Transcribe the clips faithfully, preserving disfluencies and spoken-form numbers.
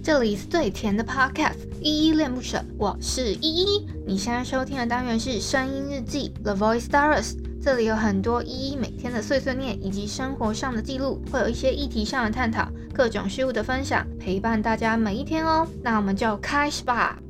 这里是最甜的 Podcast， 依依恋不舍，我是依依。你现在收听的单元是声音日记 The Voice Diaries， 这里有很多依依每天的碎碎念以及生活上的记录，会有一些议题上的探讨，各种事物的分享，陪伴大家每一天哦。那我们就开始吧。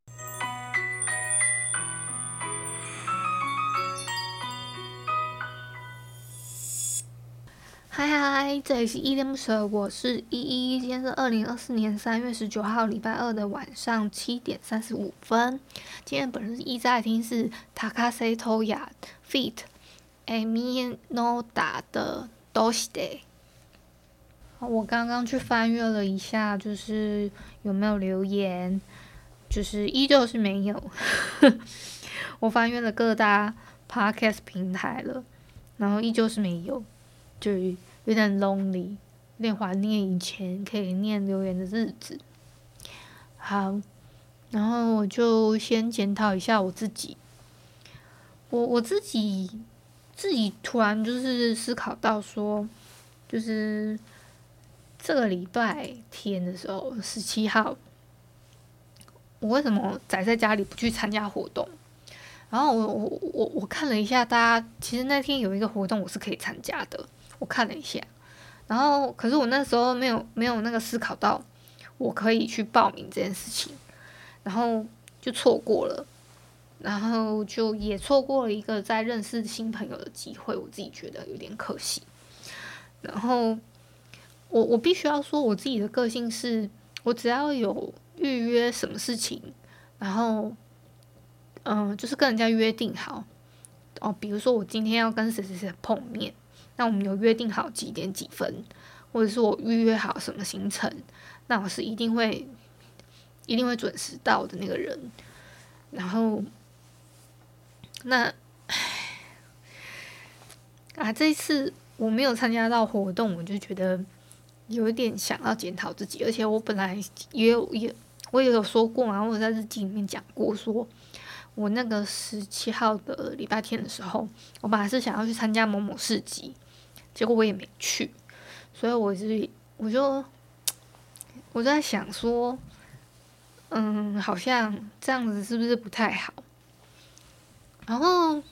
嗨嗨，这里是依恋不舍，我是依依。今天是二零二四年三月十九号礼拜二的晚上七点三十五分。今天本日依在听是 Takase Toya feat. Emi Noda 的 Doshite。我刚刚去翻阅了一下，就是有没有留言，就是依旧是没有。我翻阅了各大 podcast 平台了，然后依旧是没有。就是有点 lonely， 有点怀念以前可以念留言的日子。好，然后我就先检讨一下我自己。我我自己自己突然就是思考到说，就是这个礼拜天的时候，十七号，我为什么宅在家里不去参加活动？然后我我我我看了一下，大家其实那天有一个活动我是可以参加的。我看了一下，然后可是我那时候没有没有那个思考到我可以去报名这件事情，然后就错过了，然后就也错过了一个在认识新朋友的机会，我自己觉得有点可惜。然后我我必须要说，我自己的个性是，我只要有预约什么事情，然后嗯、呃，就是跟人家约定好哦，比如说我今天要跟谁谁谁碰面。那我们有约定好几点几分，或者是我预约好什么行程，那我是一定会一定会准时到的那个人。然后，那啊，这一次我没有参加到活动，我就觉得有一点想要检讨自己。而且我本来也有也我也有说过嘛，我在日记里面讲过说，说我那个十七号的礼拜天的时候，我本来是想要去参加某某市集。结果我也没去，所以我是我就我在想说，嗯，好像这样子是不是不太好？然后，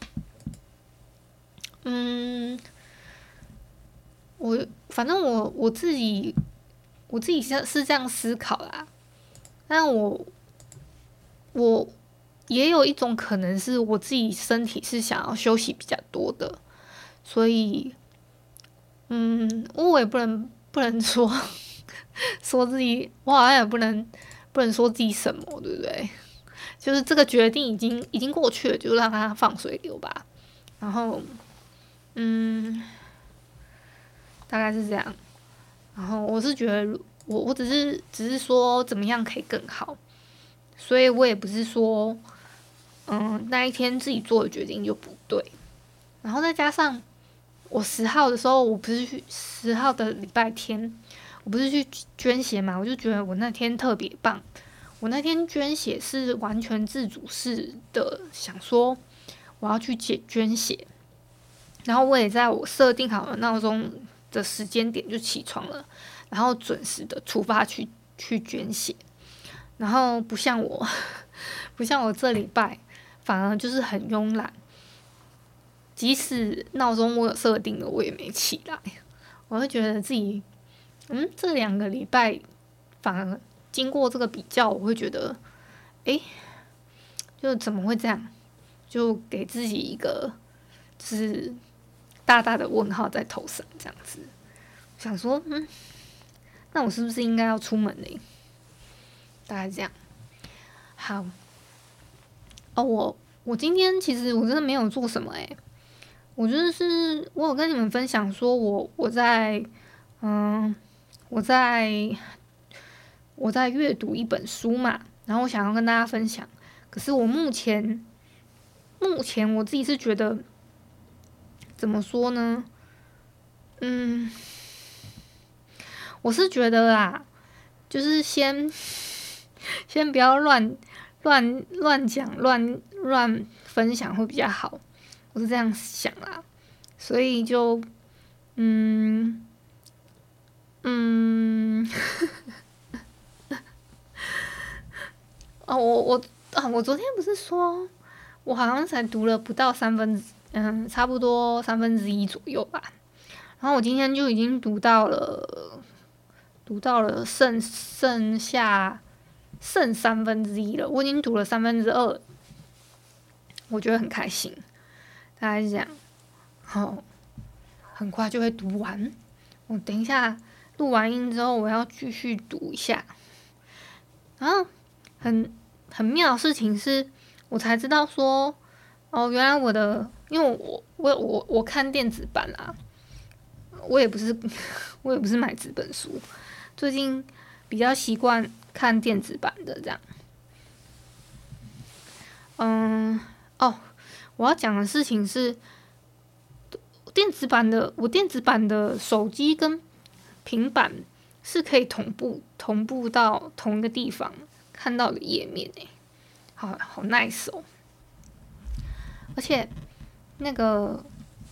嗯，我反正我我自己我自己是是这样思考啦，但我我也有一种可能是我自己身体是想要休息比较多的，所以。嗯，我也不能不能说说自己，我好像也不能不能说自己什么，对不对？就是这个决定已经已经过去了，就让它放水流吧。然后，嗯，大概是这样。然后我是觉得我我只是只是说怎么样可以更好，所以我也不是说，嗯，那一天自己做的决定就不对。然后再加上。我十号的时候，我不是去十号的礼拜天，我不是去捐血嘛，我就觉得我那天特别棒。我那天捐血是完全自主式的，想说我要去捐血，然后我也在我设定好的闹钟的时间点就起床了，然后准时的出发去去捐血。然后不像我，不像我这礼拜，反而就是很慵懒。即使闹钟我有设定了，我也没起来。我会觉得自己，嗯，这两个礼拜反而经过这个比较，我会觉得，诶，就怎么会这样？就给自己一个就是大大的问号在头上，这样子。想说，嗯，那我是不是应该要出门呢？大概这样。好，哦，我我今天其实我真的没有做什么诶。我就是我有跟你们分享说我我在嗯我在我在阅读一本书嘛，然后我想要跟大家分享。可是我目前目前我自己是觉得怎么说呢？嗯，我是觉得啦，就是先先不要乱乱乱讲乱乱分享会比较好。我是这样想啦，所以就，嗯嗯， 哦，我我啊，我昨天不是说，我好像才读了不到三分之，嗯，差不多三分之一左右吧。然后我今天就已经读到了，读到了剩剩下剩三分之一了。我已经读了三分之二，我觉得很开心。大概是这样，好，很快就会读完。我等一下录完音之后，我要继续读一下。然后很很妙的事情是，我才知道说，哦，原来我的，因为我我我我看电子版啊，我也不是我也不是买纸本书，最近比较习惯看电子版的这样。嗯，哦，我要讲的事情是，电子版的我电子版的手机跟平板是可以同步同步到同一个地方看到的页面诶，好好 nice 哦！而且那个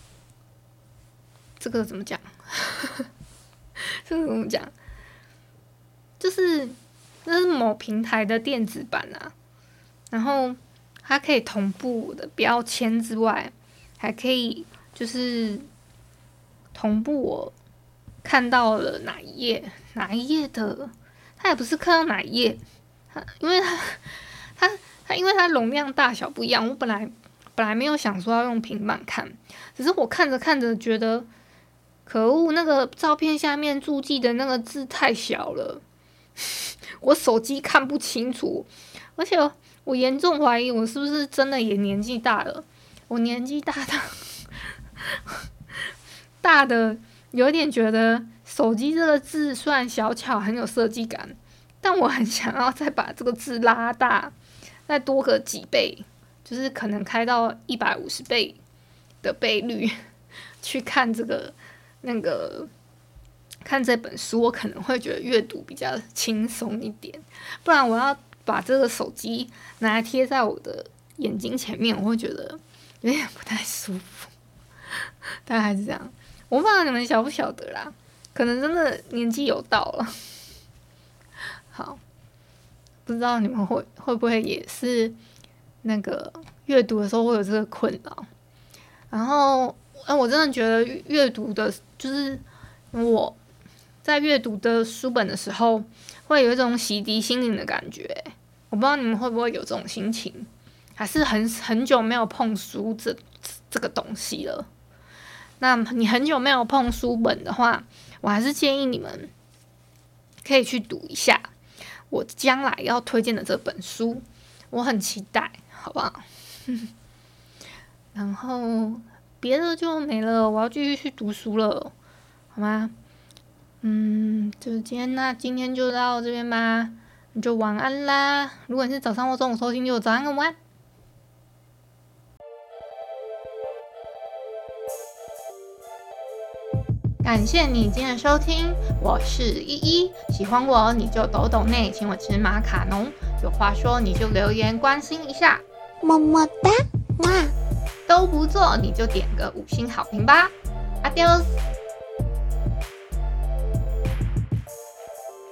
这个怎么讲？这个怎么讲？就是那是某平台的电子版啊，然后它可以同步的标签之外，还可以就是同步我看到了哪一页哪一页的，它也不是看到哪一页，它因为它它它因为它容量大小不一样，我本来本来没有想说要用平板看，只是我看着看着觉得，可恶，那个照片下面注记的那个字太小了，我手机看不清楚，而且我严重怀疑我是不是真的也年纪大了，我年纪大的大的有点觉得手机这个字虽然小巧很有设计感，但我很想要再把这个字拉大，再多个几倍，就是可能开到一百五十倍的倍率去看这个那个看这本书，我可能会觉得阅读比较轻松一点。不然我要把这个手机拿来贴在我的眼睛前面，我会觉得有点不太舒服。大概是这样，我不知道你们晓不晓得啦，可能真的年纪有到了。好，不知道你们会会不会也是那个阅读的时候会有这个困扰。然后，哎，我真的觉得阅读的，就是我在阅读的书本的时候，会有一种洗涤心灵的感觉。我不知道你们会不会有这种心情，还是很很久没有碰书这这个东西了。那你很久没有碰书本的话，我还是建议你们可以去读一下我将来要推荐的这本书，我很期待，好不好？然后别的就没了，我要继续去读书了，好吗？嗯，就是今天那今天就到这边吧，你就晚安啦。如果你是早上或中午收听，就早安跟晚安。感谢你今天的收听，我是依依，喜欢我你就抖抖内，请我吃马卡龙，有话说你就留言关心一下， 么么哒，哇！ 都不做你就点个五星好评吧，Adios。